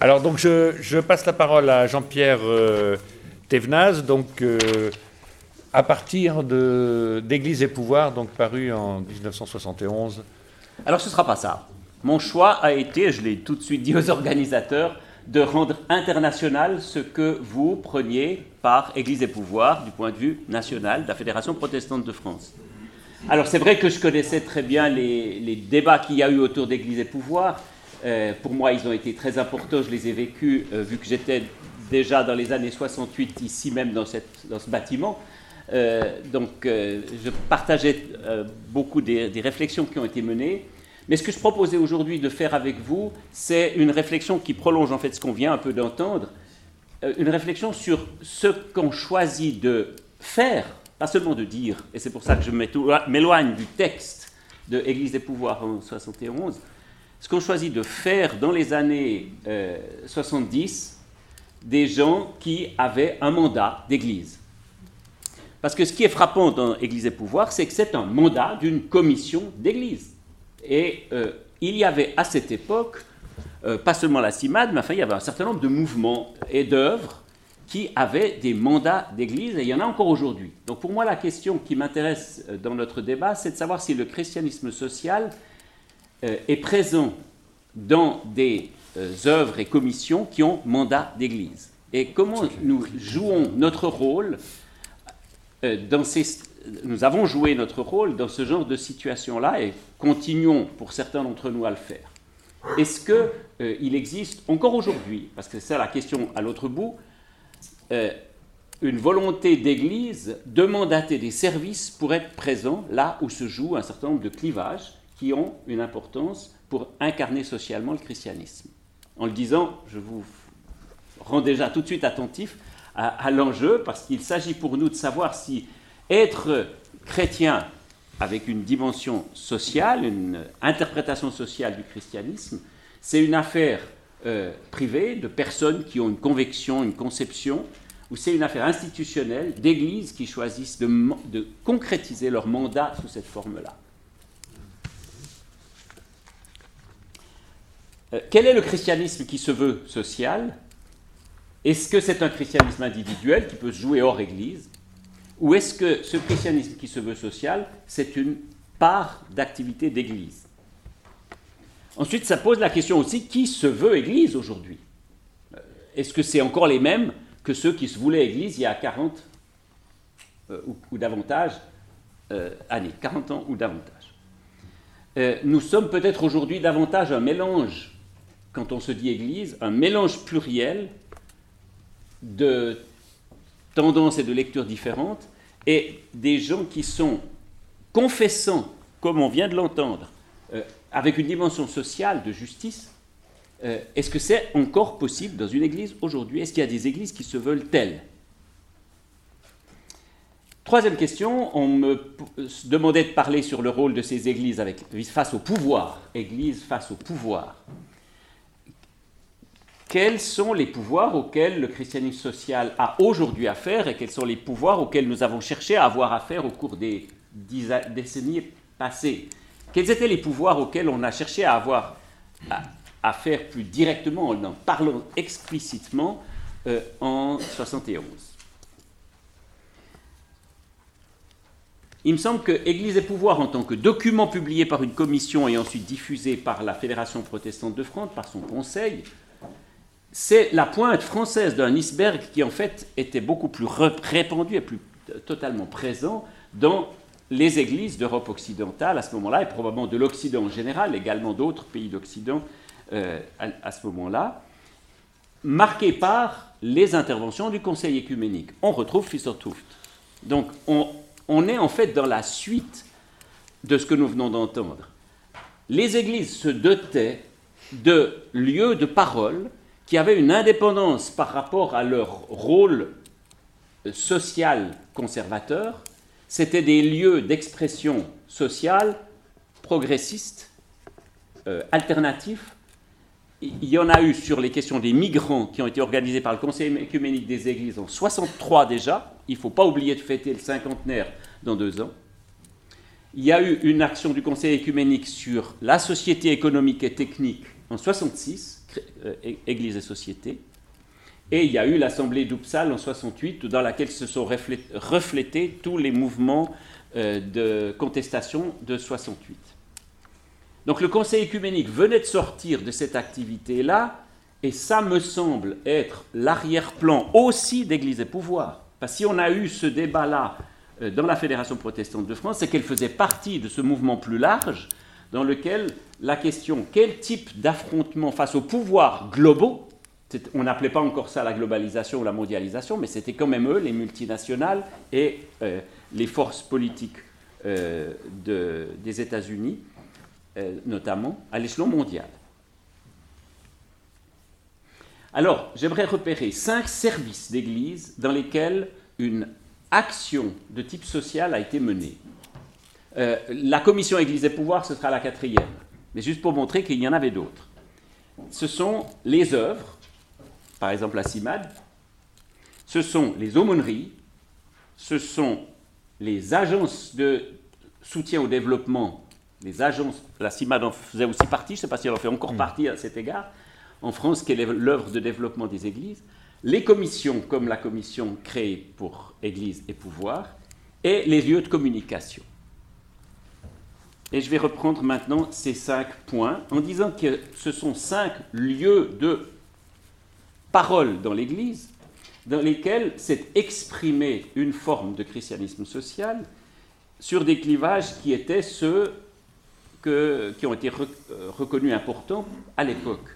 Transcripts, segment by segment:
Alors, donc, je passe la parole à Jean-Pierre Thévenaz, donc, à partir d'Église et pouvoir, donc paru en 1971. Alors, ce ne sera pas ça. Mon choix a été, je l'ai tout de suite dit aux organisateurs, de rendre international ce que vous preniez par Église et pouvoir du point de vue national de la Fédération protestante de France. Alors, c'est vrai que je connaissais très bien les débats qu'il y a eu autour d'Église et pouvoir. Pour moi, ils ont été très importants, je les ai vécus, vu que j'étais déjà dans les années 68, ici même dans ce bâtiment. Je partageais beaucoup des réflexions qui ont été menées. Mais ce que je proposais aujourd'hui de faire avec vous, c'est une réflexion qui prolonge en fait ce qu'on vient un peu d'entendre, une réflexion sur ce qu'on choisit de faire, pas seulement de dire, et c'est pour ça que je m'éloigne du texte de Église et pouvoir en 71, ce qu'on choisit de faire dans les années 70 des gens qui avaient un mandat d'église. Parce que ce qui est frappant dans Église et pouvoir, c'est que c'est un mandat d'une commission d'église. Et il y avait à cette époque, pas seulement la CIMAD, mais enfin il y avait un certain nombre de mouvements et d'œuvres qui avaient des mandats d'église, et il y en a encore aujourd'hui. Donc pour moi, la question qui m'intéresse dans notre débat, c'est de savoir si le christianisme social est présent dans des œuvres et commissions qui ont mandat d'église. Et comment nous jouons notre rôle nous avons joué notre rôle dans ce genre de situation-là et continuons pour certains d'entre nous à le faire. Est-ce qu'il existe encore aujourd'hui, parce que c'est ça la question à l'autre bout, une volonté d'église de mandater des services pour être présent là où se joue un certain nombre de clivages qui ont une importance pour incarner socialement le christianisme. En le disant, je vous rends déjà tout de suite attentif à l'enjeu, parce qu'il s'agit pour nous de savoir si être chrétien avec une dimension sociale, une interprétation sociale du christianisme, c'est une affaire privée de personnes qui ont une conviction, une conception, ou c'est une affaire institutionnelle d'églises qui choisissent de concrétiser leur mandat sous cette forme-là. Quel est le christianisme qui se veut social ? Est-ce que c'est un christianisme individuel qui peut se jouer hors Église ? Ou est-ce que ce christianisme qui se veut social, c'est une part d'activité d'Église ? Ensuite, ça pose la question aussi, qui se veut Église aujourd'hui ? Est-ce que c'est encore les mêmes que ceux qui se voulaient Église il y a 40 ou davantage années, 40 ans ou davantage ? Nous sommes peut-être aujourd'hui davantage un mélange, quand on se dit Église, un mélange pluriel de tendances et de lectures différentes, et des gens qui sont confessants, comme on vient de l'entendre, avec une dimension sociale de justice. Est-ce que c'est encore possible dans une église aujourd'hui ? Est-ce qu'il y a des églises qui se veulent telles ? Troisième question, on me demandait de parler sur le rôle de ces églises face au pouvoir. Église face au pouvoir. Quels sont les pouvoirs auxquels le christianisme social a aujourd'hui affaire et quels sont les pouvoirs auxquels nous avons cherché à avoir affaire au cours des décennies passées ? Quels étaient les pouvoirs auxquels on a cherché à avoir affaire plus directement en parlant explicitement en 71 ? Il me semble que Église et pouvoir, en tant que document publié par une commission et ensuite diffusé par la Fédération protestante de France, par son conseil, c'est la pointe française d'un iceberg qui, en fait, était beaucoup plus répandu et plus totalement présent dans les églises d'Europe occidentale à ce moment-là, et probablement de l'Occident en général, également d'autres pays d'Occident à ce moment-là, marqué par les interventions du Conseil œcuménique. On retrouve Fischer-Tuft. Donc, on est en fait dans la suite de ce que nous venons d'entendre. Les églises se dotaient de lieux de parole qui avaient une indépendance par rapport à leur rôle social conservateur. C'était des lieux d'expression sociale, progressistes, alternatifs. Il y en a eu sur les questions des migrants qui ont été organisées par le Conseil œcuménique des Églises en 63 déjà. Il ne faut pas oublier de fêter le cinquantenaire dans 2 ans. Il y a eu une action du Conseil œcuménique sur la société économique et technique en 66, Église et Société, et il y a eu l'Assemblée d'Uppsala en 68, dans laquelle se sont reflétés tous les mouvements de contestation de 68. Donc le Conseil œcuménique venait de sortir de cette activité-là, et ça me semble être l'arrière-plan aussi d'Église et pouvoir. Parce que si on a eu ce débat-là dans la Fédération protestante de France, c'est qu'elle faisait partie de ce mouvement plus large dans lequel la question quel type d'affrontement face aux pouvoirs globaux, on n'appelait pas encore ça la globalisation ou la mondialisation, mais c'était quand même eux, les multinationales et les forces politiques des États-Unis, notamment à l'échelon mondial. Alors, j'aimerais repérer 5 services d'Église dans lesquels une action de type social a été menée. La commission Église et pouvoir, ce sera la 4e, mais juste pour montrer qu'il y en avait d'autres. Ce sont les œuvres, par exemple la CIMAD, ce sont les aumôneries, ce sont les agences de soutien au développement, les agences, la CIMAD en faisait aussi partie, je ne sais pas si elle en fait encore partie à cet égard, en France, quelle est l'œuvre de développement des églises, les commissions, comme la commission créée pour Église et pouvoir, et les lieux de communication. Et je vais reprendre maintenant ces 5 points en disant que ce sont 5 lieux de parole dans l'Église dans lesquels s'est exprimée une forme de christianisme social sur des clivages qui étaient ceux qui ont été reconnus importants à l'époque.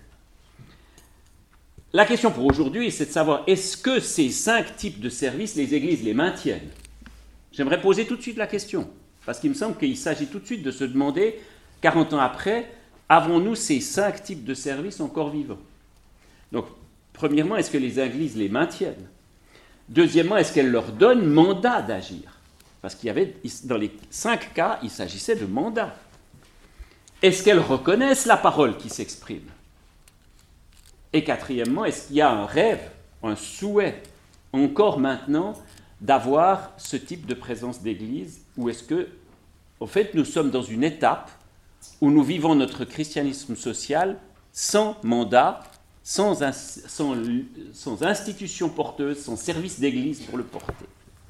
La question pour aujourd'hui, c'est de savoir est-ce que ces 5 types de services, les églises les maintiennent? J'aimerais poser tout de suite la question, parce qu'il me semble qu'il s'agit tout de suite de se demander, 40 ans après, avons-nous ces 5 types de services encore vivants? Donc, premièrement, est-ce que les églises les maintiennent? Deuxièmement, est-ce qu'elles leur donnent mandat d'agir? Parce qu'il y avait, dans les 5 cas, il s'agissait de mandat. Est-ce qu'elles reconnaissent la parole qui s'exprime? Et quatrièmement, est-ce qu'il y a un rêve, un souhait, encore maintenant, d'avoir ce type de présence d'église? Ou est-ce que, en fait, nous sommes dans une étape où nous vivons notre christianisme social sans mandat, sans institution porteuse, sans service d'église pour le porter?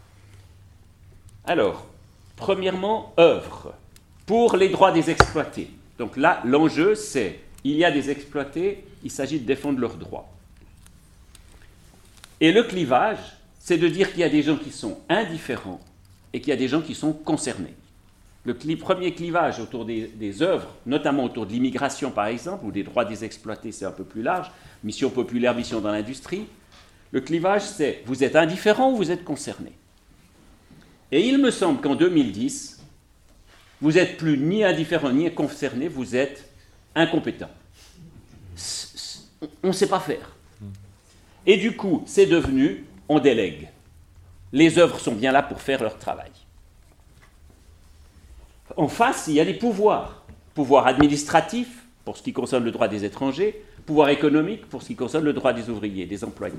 Alors, premièrement, œuvre pour les droits des exploités. Donc là, l'enjeu, c'est il y a des exploités, il s'agit de défendre leurs droits. Et le clivage, c'est de dire qu'il y a des gens qui sont indifférents et qu'il y a des gens qui sont concernés. Le premier clivage autour des œuvres, notamment autour de l'immigration par exemple, ou des droits des exploités, c'est un peu plus large, mission populaire, mission dans l'industrie. Le clivage, c'est vous êtes indifférent ou vous êtes concerné. Et il me semble qu'en 2010, vous n'êtes plus ni indifférent ni concerné, vous êtes incompétent. On ne sait pas faire. Et du coup, c'est devenu, on délègue. Les œuvres sont bien là pour faire leur travail. En face, il y a des pouvoirs. Pouvoir administratif, pour ce qui concerne le droit des étrangers, pouvoir économique, pour ce qui concerne le droit des ouvriers, des employés.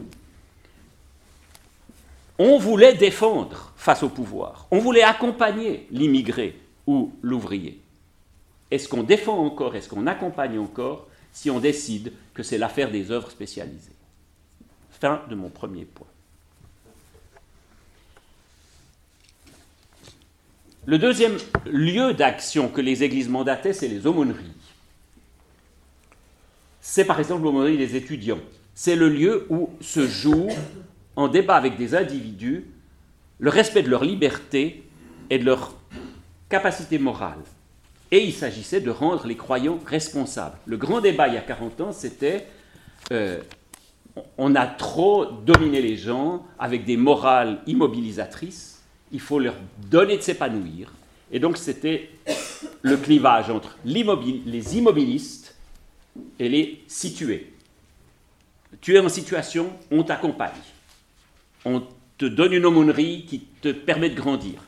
On voulait défendre face au pouvoir. On voulait accompagner l'immigré ou l'ouvrier. Est-ce qu'on défend encore, est-ce qu'on accompagne encore, si on décide que c'est l'affaire des œuvres spécialisées? Fin de mon premier point. Le deuxième lieu d'action que les églises mandataient, c'est les aumôneries. C'est par exemple l'aumônerie des étudiants. C'est le lieu où se joue, en débat avec des individus, le respect de leur liberté et de leur capacité morale. Et il s'agissait de rendre les croyants responsables. Le grand débat il y a 40 ans, c'était on a trop dominé les gens avec des morales immobilisatrices, il faut leur donner de s'épanouir. Et donc c'était le clivage entre les immobilistes et les situés. Tu es en situation, on t'accompagne. On te donne une aumônerie qui te permet de grandir.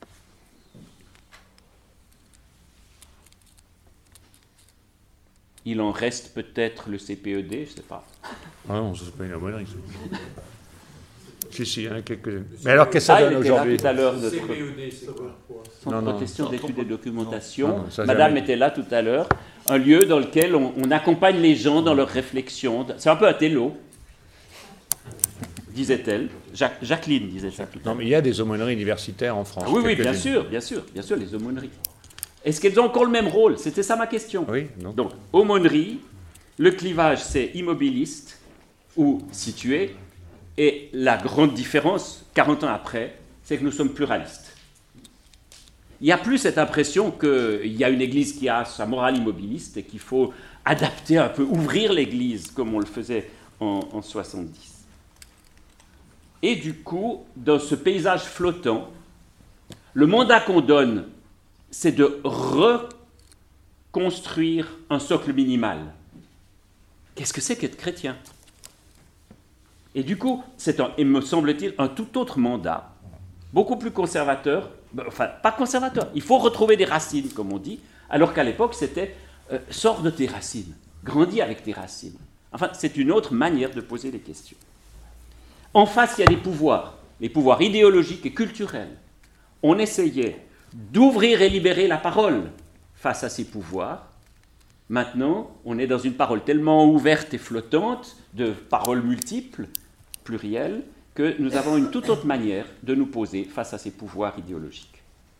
Il en reste peut-être le CPED, je ne sais pas. Ah non, ça c'est pas une aumônerie. Si, il y en a quelques-uns. Mais alors, qu'est-ce que ça donne aujourd'hui? Tout à l'heure, notre CPED, c'est quoi? Centre de question d'études et documentation. Non, Madame jamais. était là tout à l'heure. un lieu dans lequel on accompagne les gens dans leurs réflexions. C'est un peu un télo, disait-elle. Jacqueline disait ça. Non, mais il y a des aumôneries universitaires en France. Ah oui, bien sûr, les aumôneries. Est-ce qu'elles ont encore le même rôle? C'était ça ma question. Oui, non. Donc, aumônerie, le clivage, c'est immobiliste ou situé, et la grande différence, 40 ans après, c'est que nous sommes pluralistes. Il n'y a plus cette impression qu'il y a une église qui a sa morale immobiliste et qu'il faut adapter un peu, ouvrir l'église comme on le faisait en 70. Et du coup, dans ce paysage flottant, le mandat qu'on donne, c'est de reconstruire un socle minimal. Qu'est-ce que c'est qu'être chrétien? Et du coup, c'est, il me semble-t-il, un tout autre mandat, beaucoup plus conservateur, enfin, pas conservateur, il faut retrouver des racines, comme on dit, alors qu'à l'époque, c'était sors de tes racines, grandis avec tes racines. Enfin, c'est une autre manière de poser les questions. En face, il y a des pouvoirs, les pouvoirs idéologiques et culturels. On essayait d'ouvrir et libérer la parole face à ces pouvoirs. Maintenant, on est dans une parole tellement ouverte et flottante, de paroles multiples, plurielles, que nous avons une toute autre manière de nous poser face à ces pouvoirs idéologiques.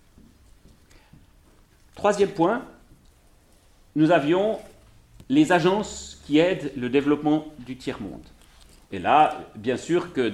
Troisième point, nous avions les agences qui aident le développement du tiers-monde. Et là, bien sûr que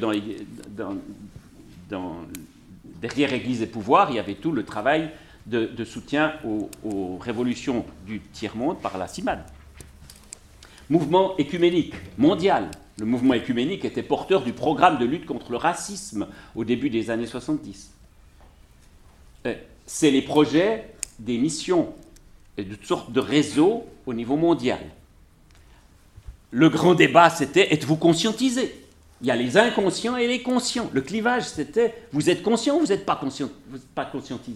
derrière Église et pouvoir, il y avait tout le travail de soutien aux révolutions du tiers-monde par la CIMAD. Mouvement écuménique mondial. Le mouvement écuménique était porteur du programme de lutte contre le racisme au début des années 70. C'est les projets des missions et de toutes sortes de réseaux au niveau mondial. Le grand débat, c'était « êtes-vous conscientisés ?» Il y a les inconscients et les conscients. Le clivage, c'était « vous êtes conscient ou vous n'êtes pas conscientisé ?»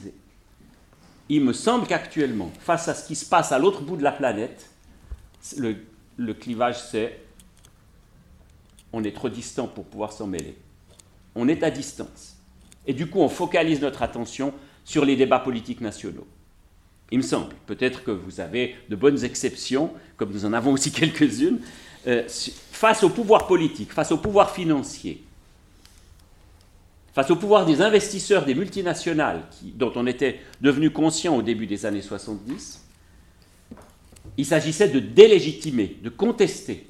Il me semble qu'actuellement, face à ce qui se passe à l'autre bout de la planète, le clivage, c'est « on est trop distant pour pouvoir s'en mêler. On est à distance. » Et du coup, on focalise notre attention sur les débats politiques nationaux. Il me semble, peut-être que vous avez de bonnes exceptions, comme nous en avons aussi quelques-unes, face au pouvoir politique, face au pouvoir financier, face au pouvoir des investisseurs des multinationales, dont on était devenu conscient au début des années 70, il s'agissait de délégitimer, de contester.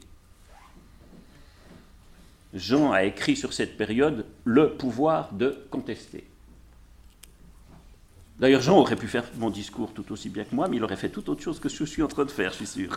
Jean a écrit sur cette période « le pouvoir de contester ». D'ailleurs, Jean aurait pu faire mon discours tout aussi bien que moi, mais il aurait fait tout autre chose que ce que je suis en train de faire, je suis sûr.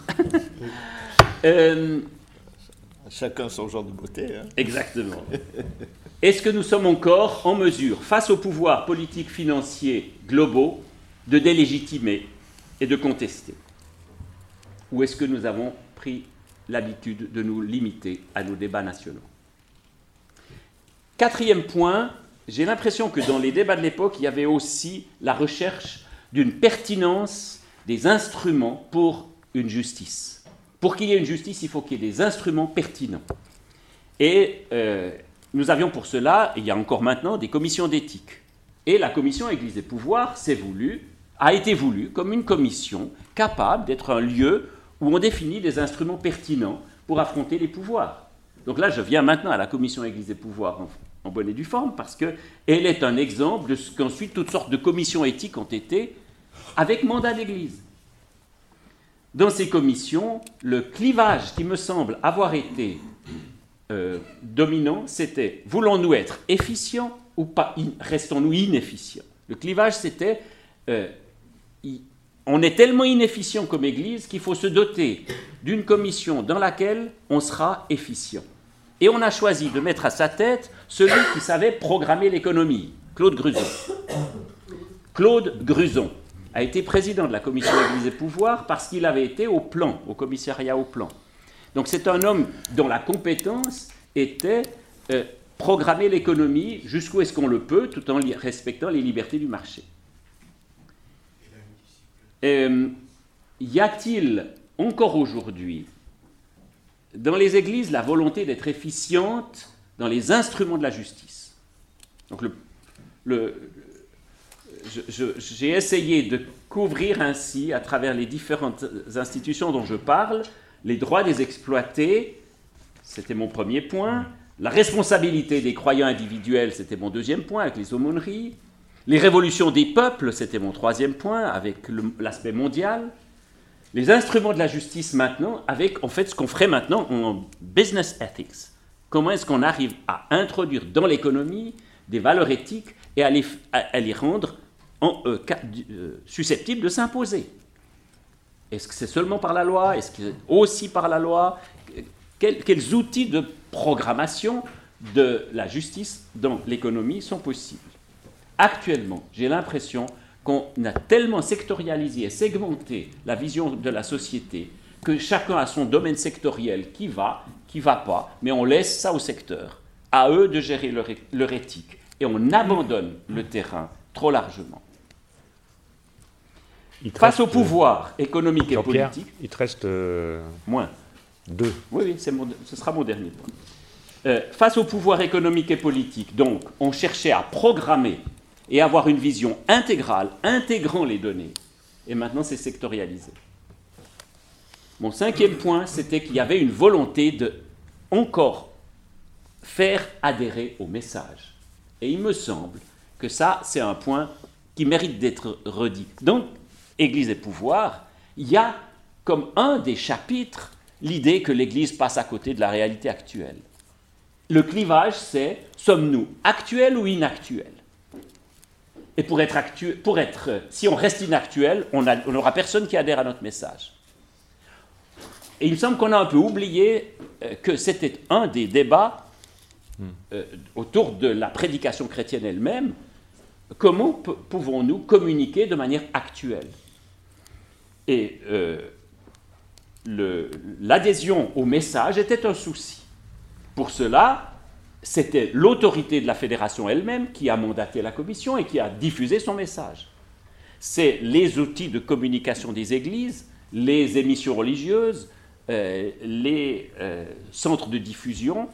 Chacun son genre de beauté. Hein. Exactement. Est-ce que nous sommes encore en mesure, face aux pouvoirs politiques, financiers, globaux, de délégitimer et de contester? Ou est-ce que nous avons pris l'habitude de nous limiter à nos débats nationaux? Quatrième point, j'ai l'impression que dans les débats de l'époque, il y avait aussi la recherche d'une pertinence des instruments pour une justice. Pour qu'il y ait une justice, il faut qu'il y ait des instruments pertinents. Et nous avions pour cela, et il y a encore maintenant, des commissions d'éthique. Et la commission Église et Pouvoir a été voulue comme une commission capable d'être un lieu où on définit des instruments pertinents pour affronter les pouvoirs. Donc là, je viens maintenant à la commission Église et Pouvoir en bonne et due forme, parce qu'elle est un exemple de ce qu'ensuite toutes sortes de commissions éthiques ont été avec mandat d'Église. Dans ces commissions, le clivage qui me semble avoir été dominant, c'était voulons-nous être efficients ou pas, restons-nous inefficients? Le clivage, c'était on est tellement inefficient comme Église qu'il faut se doter d'une commission dans laquelle on sera efficient. Et on a choisi de mettre à sa tête celui qui savait programmer l'économie, Claude Gruson. Claude Gruson a été président de la commission Église et Pouvoir parce qu'il avait été au plan, au commissariat au plan. Donc c'est un homme dont la compétence était programmer l'économie jusqu'où est-ce qu'on le peut, tout en respectant les libertés du marché. Y a-t-il encore aujourd'hui dans les églises la volonté d'être efficiente dans les instruments de la justice? Donc j'ai essayé de couvrir ainsi, à travers les différentes institutions dont je parle, les droits des exploités, c'était mon premier point, la responsabilité des croyants individuels, c'était mon deuxième point, avec les aumôneries, les révolutions des peuples, c'était mon troisième point, avec l'aspect mondial, les instruments de la justice maintenant, avec en fait ce qu'on ferait maintenant en business ethics. Comment est-ce qu'on arrive à introduire dans l'économie des valeurs éthiques et à les rendre susceptibles de s'imposer? Est-ce que c'est seulement par la loi? Est-ce que c'est aussi par la loi? Quels outils de programmation de la justice dans l'économie sont possibles? Actuellement, j'ai l'impression qu'on a tellement sectorialisé et segmenté la vision de la société que chacun a son domaine sectoriel qui va pas, mais on laisse ça au secteur, à eux de gérer leur éthique, et on abandonne le terrain trop largement. Face au pouvoir économique et politique... Il te reste... moins. 2. Oui, ce sera mon dernier point. Face au pouvoir économique et politique, donc, on cherchait à programmer et avoir une vision intégrale, intégrant les données, et maintenant c'est sectorialisé. Mon cinquième point, c'était qu'il y avait une volonté de encore faire adhérer au message. Et il me semble que ça, c'est un point qui mérite d'être redit. Donc, Église et pouvoir, il y a comme un des chapitres l'idée que l'Église passe à côté de la réalité actuelle. Le clivage, c'est sommes-nous actuels ou inactuels? Et si on reste inactuel, on n'aura personne qui adhère à notre message. Et il me semble qu'on a un peu oublié que c'était un des débats autour de la prédication chrétienne elle-même. Comment pouvons-nous communiquer de manière actuelle? Et l'adhésion au message était un souci. Pour cela, c'était l'autorité de la fédération elle-même qui a mandaté la commission et qui a diffusé son message. C'est les outils de communication des églises, les émissions religieuses, les centres de diffusion,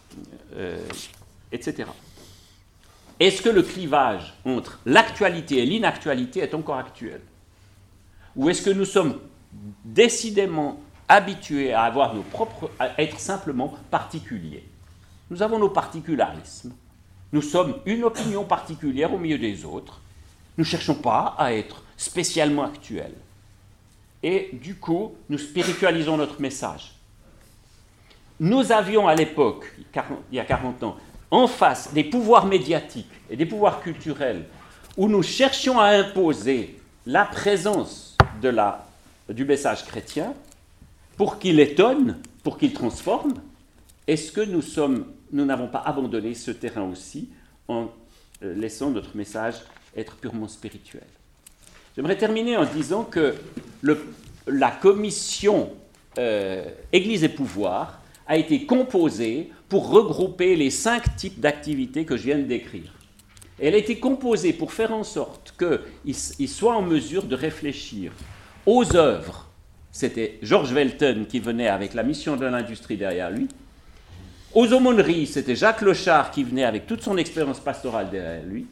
etc. Est-ce que le clivage entre l'actualité et l'inactualité est encore actuel? Ou est-ce que nous sommes décidément habitués à à être simplement particuliers? Nous avons nos particularismes. Nous sommes une opinion particulière au milieu des autres. Nous ne cherchons pas à être spécialement actuels. Et du coup, nous spiritualisons notre message. Nous avions à l'époque, il y a 40 ans, en face des pouvoirs médiatiques et des pouvoirs culturels où nous cherchions à imposer la présence du message chrétien pour qu'il étonne, pour qu'il transforme. Est-ce que nous n'avons pas abandonné ce terrain aussi en laissant notre message être purement spirituel? J'aimerais terminer en disant que la commission Église et pouvoir a été composée pour regrouper les 5 types d'activités que je viens de décrire. Elle a été composée pour faire en sorte qu'ils soient en mesure de réfléchir aux œuvres. C'était George Welton qui venait avec la mission de l'industrie derrière lui. Aux aumôneries, c'était Jacques Lochard qui venait avec toute son expérience pastorale derrière lui.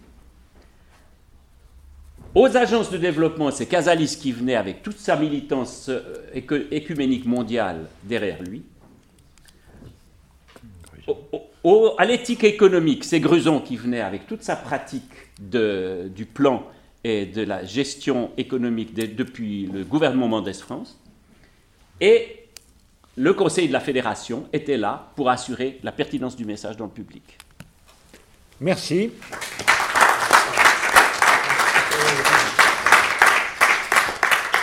Aux agences de développement, c'est Casalis qui venait avec toute sa militance écuménique mondiale derrière lui. À l'éthique économique, c'est Gruson qui venait avec toute sa pratique du plan et de la gestion économique depuis le gouvernement Mendès France. Et le Conseil de la Fédération était là pour assurer la pertinence du message dans le public. Merci.